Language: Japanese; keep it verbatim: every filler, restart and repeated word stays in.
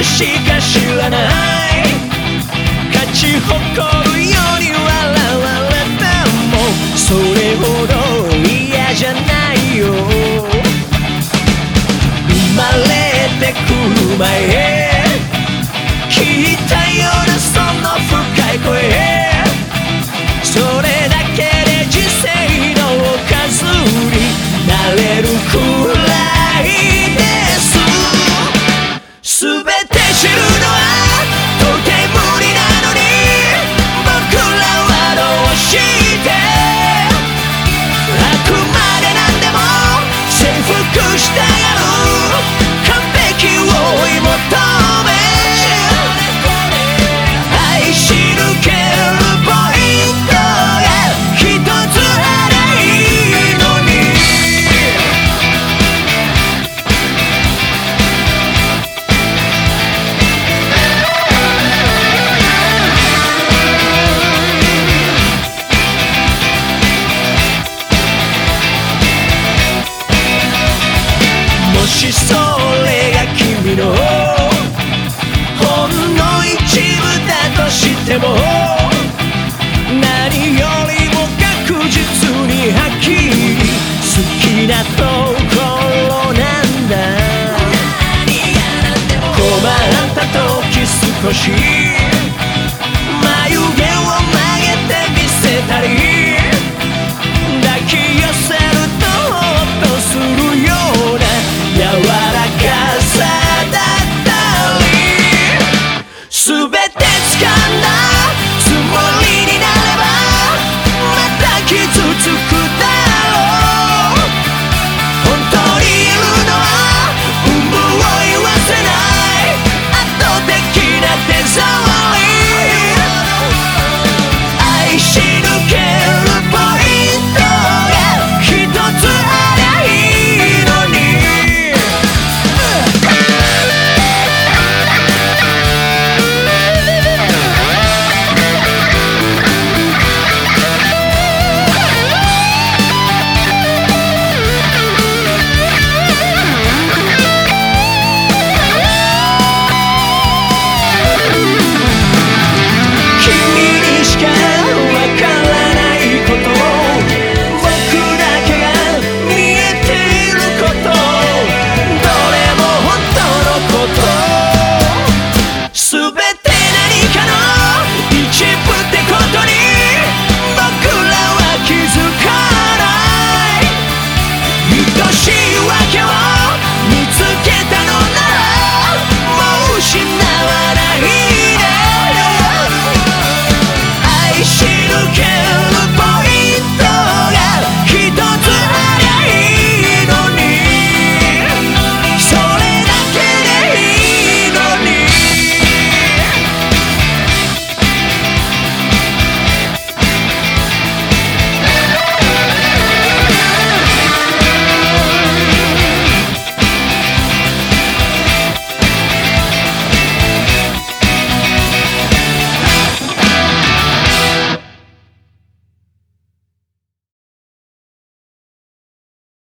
ことしか知らない。勝ち誇るように笑われてもそれほど嫌じゃないよ。生まれてくる前聞いたようなその深い声、それだけで人生の数になれるくらいです。全て知るのは到底無理なのに、僕らはどうしてあくまで何でも征服したがる。完璧を追い求め愛し抜けるポイントが一つあればいいのに。もしそれが君のほんの一部だとしても、何よりも確実にはっきり好きなところなんだ。困った時少し